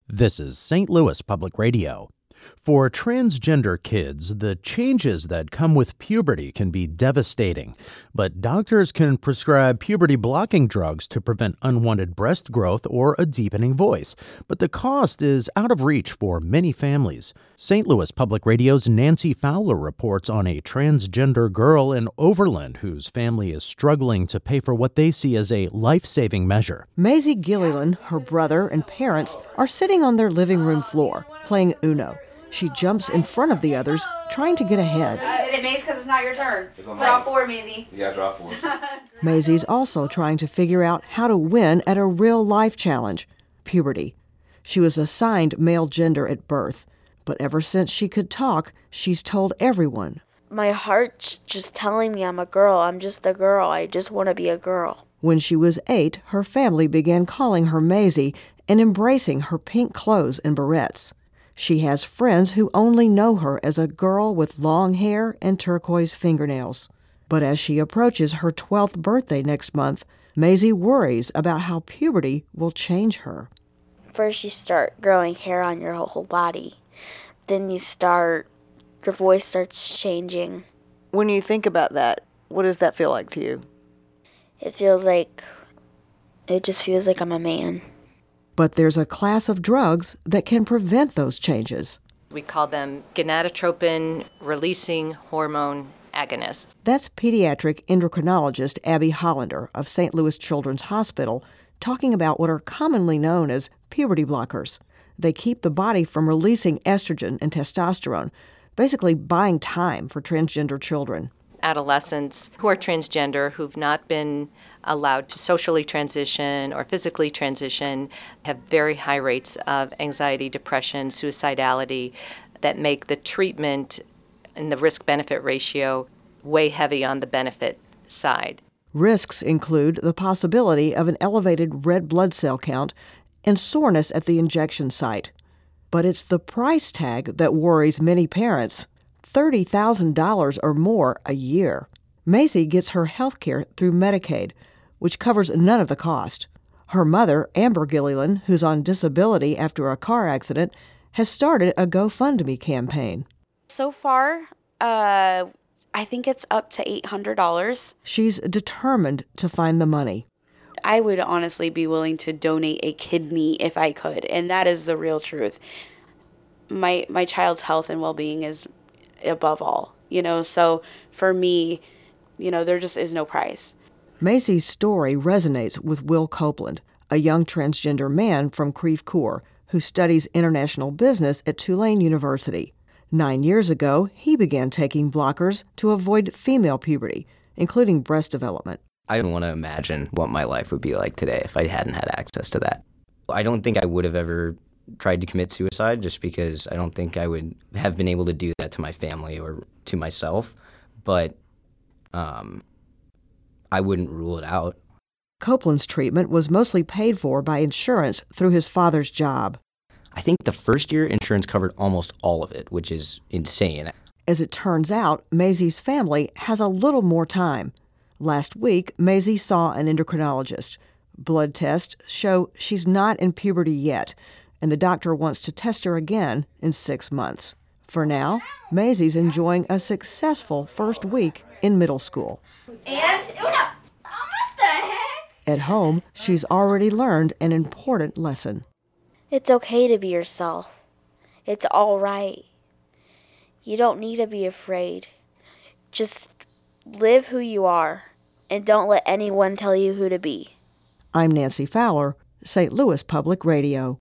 This is St. Louis Public Radio. For transgender kids, the changes that come with puberty can be devastating, but doctors can prescribe puberty-blocking drugs to prevent unwanted breast growth or a deepening voice. But the cost is out of reach for many families. St. Louis Public Radio's Nancy Fowler reports on a transgender girl in Overland whose family is struggling to pay for what they see as a life-saving measure. Maisie Gilliland, her brother, and parents are sitting on their living room floor, playing Uno. She jumps in front of the others, trying to get ahead. It makes because it's not your turn. Draw four, Maisie. Yeah, draw four. Maisie's also trying to figure out how to win at a real-life challenge, puberty. She was assigned male gender at birth, but ever since she could talk, she's told everyone. My heart's just telling me I'm a girl. I'm just a girl. I just want to be a girl. When she was 8, her family began calling her Maisie and embracing her pink clothes and barrettes. She has friends who only know her as a girl with long hair and turquoise fingernails. But as she approaches her 12th birthday next month, Maisie worries about how puberty will change her. First you start growing hair on your whole body. Then your voice starts changing. When you think about that, what does that feel like to you? It just feels like I'm a man. But there's a class of drugs that can prevent those changes. We call them gonadotropin-releasing hormone agonists. That's pediatric endocrinologist Abby Hollander of St. Louis Children's Hospital talking about what are commonly known as puberty blockers. They keep the body from releasing estrogen and testosterone, basically buying time for transgender children. Adolescents who are transgender, who've not been allowed to socially transition or physically transition, have very high rates of anxiety, depression, suicidality that make the treatment and the risk-benefit ratio way heavy on the benefit side. Risks include the possibility of an elevated red blood cell count and soreness at the injection site. But it's the price tag that worries many parents. $30,000 or more a year. Maisie gets her health care through Medicaid, which covers none of the cost. Her mother, Amber Gilliland, who's on disability after a car accident, has started a GoFundMe campaign. So far, I think it's up to $800. She's determined to find the money. I would honestly be willing to donate a kidney if I could, and that is the real truth. My child's health and well-being is above all, so for me, there just is no price. Maisie's story resonates with Will Copeland, a young transgender man from Creve Coeur who studies international business at Tulane University. 9 years ago, he began taking blockers to avoid female puberty, including breast development. I don't want to imagine what my life would be like today if I hadn't had access to that. I don't think I would have ever tried to commit suicide just because I don't think I would have been able to do that to my family or to myself, but I wouldn't rule it out. Copeland's treatment was mostly paid for by insurance through his father's job. I think the first year insurance covered almost all of it, which is insane. As it turns out, Maisie's family has a little more time. Last week, Maisie saw an endocrinologist. Blood tests show she's not in puberty yet, and the doctor wants to test her again in 6 months. For now, Maisie's enjoying a successful first week in middle school. And what the heck? At home, she's already learned an important lesson. It's okay to be yourself. It's all right. You don't need to be afraid. Just live who you are, and don't let anyone tell you who to be. I'm Nancy Fowler, St. Louis Public Radio.